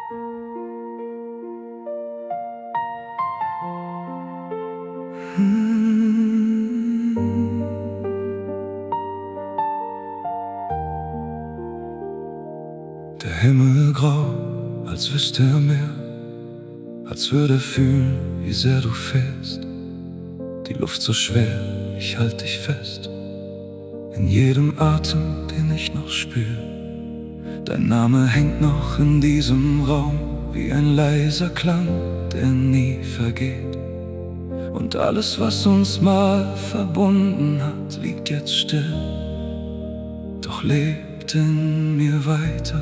Der Himmel grau, als wüsste er mehr, als würde er fühlen, wie sehr du fährst. Die Luft so schwer, ich halt dich fest, in jedem Atem, den ich noch spür. Dein Name hängt noch in diesem Raum, wie ein leiser Klang, der nie vergeht. Und alles, was uns mal verbunden hat, liegt jetzt still, doch lebt in mir weiter.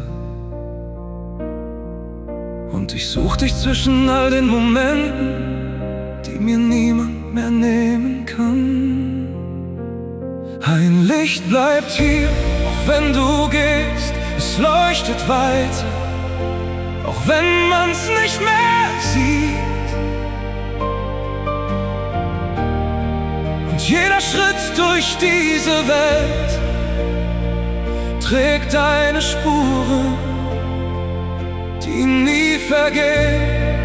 Und ich such dich zwischen all den Momenten, die mir niemand mehr nehmen kann. Ein Licht bleibt hier, auch wenn du gehst, es leuchtet weiter, auch wenn man's nicht mehr sieht. Und jeder Schritt durch diese Welt trägt deine Spuren, die nie vergehen.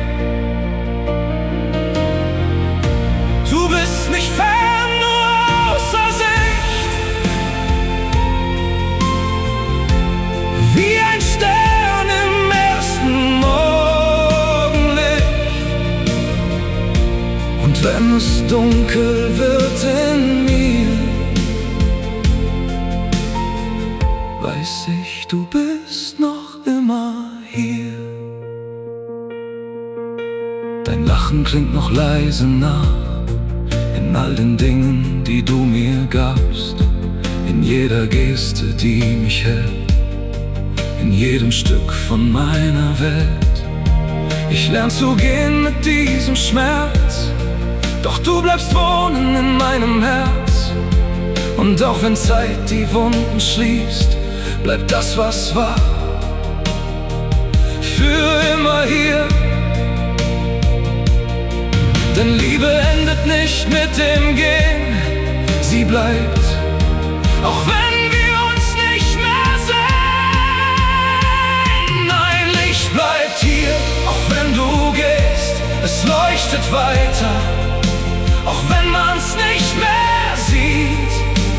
Du bist nicht fern, nur außer Sicht, wie ein Stern im ersten Morgenlicht. Und wenn es dunkel wird in mir, weiß ich, du bist noch immer hier. Dein Lachen klingt noch leise nach, in all den Dingen, die du mir gabst, in jeder Geste, die mich hält, in jedem Stück von meiner Welt. Ich lern zu gehen mit diesem Schmerz, doch du bleibst wohnen in meinem Herz. Und auch wenn Zeit die Wunden schließt, bleibt das, was war, für immer hier. Denn Liebe endet nicht mit dem Gehen, sie bleibt, auch wenn wir uns nicht mehr sehen. Ein Licht bleibt hier, auch wenn du gehst, es leuchtet weiter, auch wenn man's nicht mehr sieht.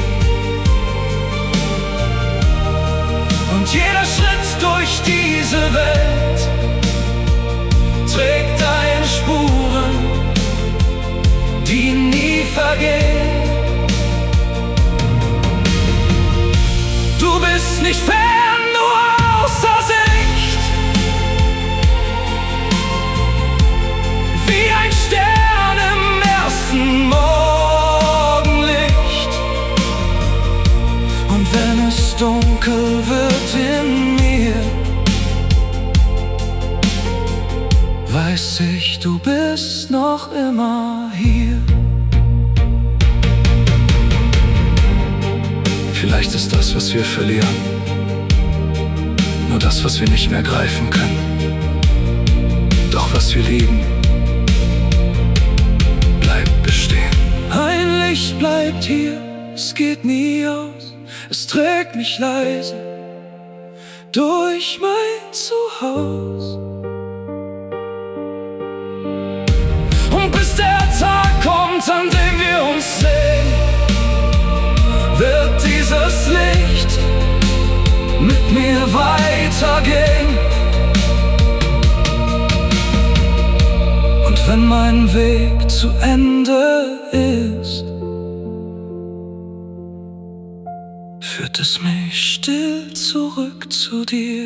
Und jeder Schritt durch diese Welt trägt deine Spuren, die nie vergehen. Du bist nicht fern, nur außer Sicht, wie ein Stern im ersten Morgenlicht. Und wenn es dunkel wird in mir, weiß ich, du bist noch immer hier. Vielleicht ist das, was wir verlieren, nur das, was wir nicht mehr greifen können. Doch was wir lieben, bleibt bestehen. Ein Licht bleibt hier, es geht nie aus, es trägt mich leise durch mein Zuhause. Und bis der Tag kommt, an dem wir uns sehen, wird dieses Licht mit mir weitergehen. Und wenn mein Weg zu Ende ist, führt es mich still zurück zu dir.